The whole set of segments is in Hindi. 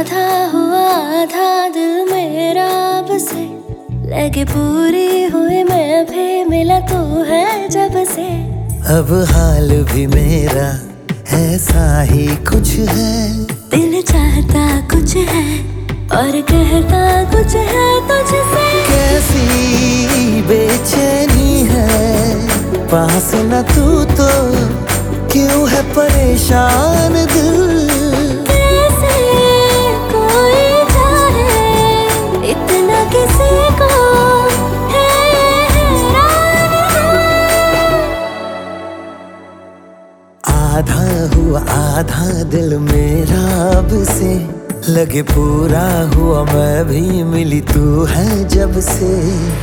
आधा हुआ आधा दिल मेरा अब से, लगे पूरी हुई मैं भी मिला तू है जब से। अब हाल भी मेरा ऐसा ही कुछ है, दिल चाहता कुछ है और कहता कुछ है तुझसे। कैसी बेचैनी है, पास न तू तो क्यों है परेशान दिल। कैसे कोई चाहे इतना किसी को है हैरान दिल। आधा हुआ आधा दिल मेरा अब से, लगे पूरा हुआ मैं भी मिली तू है जब से।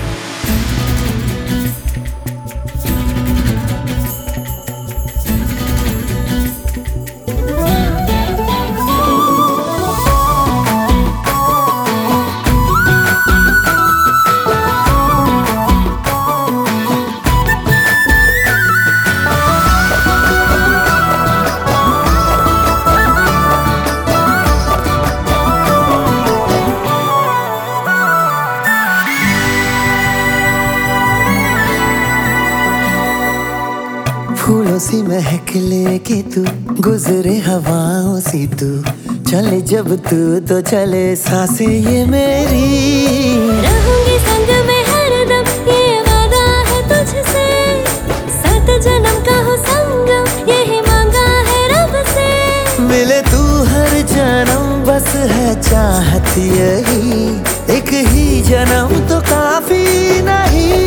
फूलों सी महक लेके तू गुजरे हवाओं सी तू, चले जब तू तो चले सांसें ये मेरी। रहूंगी संग में हरदम ये वादा है तुझसे, 7 जन्म का हो संगम यही मांगा है रब से। मिले तू हर जन्म बस है चाहत यही, एक ही जन्म तो काफी नहीं।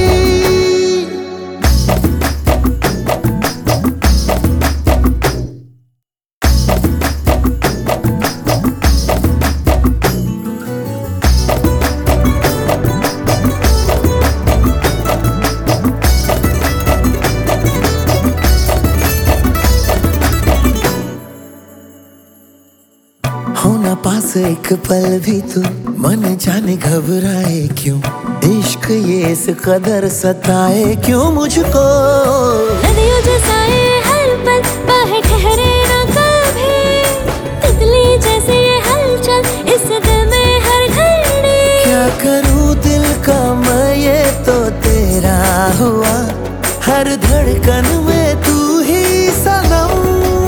होना पास एक पल भी तू, मन जाने घबराए क्यों, इश्क ये इस कदर सताए क्यों मुझको। नदियों जैसा ये हर पल बाहें ठहरे ना कभी, तितली जैसे ये हलचल इस दिल में हर घड़ी। क्या करूं दिल का मैं ये तो तेरा हुआ, हर धड़कन में तू ही सनम।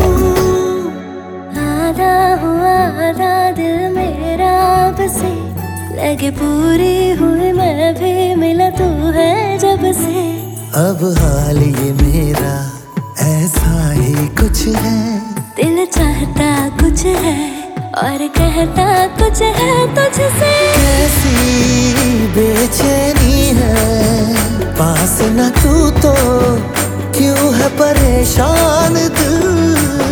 आधा हुआ आधा दिल मेरा अब से, लगे पूरी हुई मैं भी मिला तू है जब से। अब हाल ये मेरा ऐसा ही कुछ है, दिल चाहता कुछ है और कहता कुछ है तुझसे। कैसी बेचैनी है, पास न तू तो क्यों है परेशान दिल।